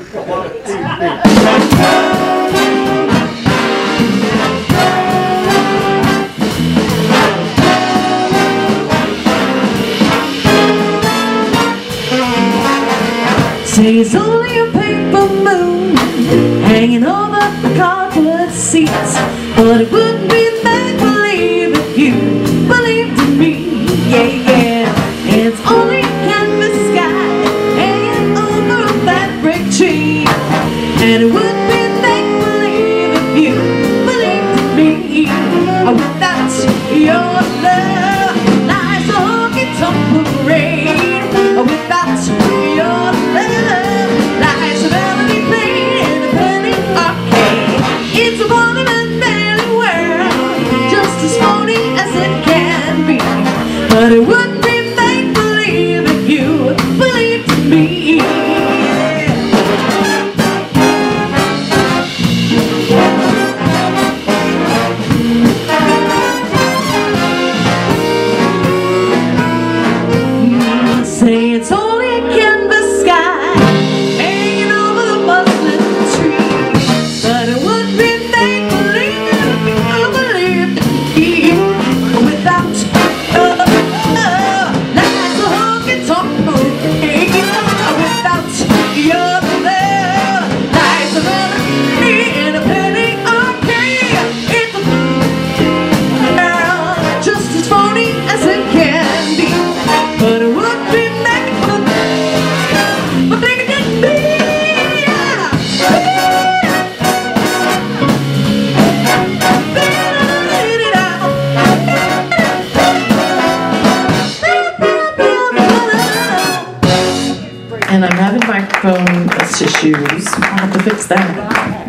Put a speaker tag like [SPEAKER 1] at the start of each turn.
[SPEAKER 1] 1, 2, 3.
[SPEAKER 2] Say it's only a paper moon hanging over the cardboard seats, but it wouldn't be make-believe if you believed in me. Yeah, yeah. It's only a canvas sky hanging over a fabric tree, and it wouldn't be make-believe if you believed in me. Without your love lies a honky-tonk parade. Without your love lies a melody played in a penny arcade. It's a wonderland failing world, just as phony as it can be, but it wouldn't be make-believe if you believed in me. Say it's only a canvas sky hanging over the muslin tree, but it would be make-believe if you believed in me. Without your love lies a honky-tonk parade. Without your love lies a melody in a penny arcade. It's a world just as phony as it can be, but it would be and I'm having microphone issues. I'll have to fix that.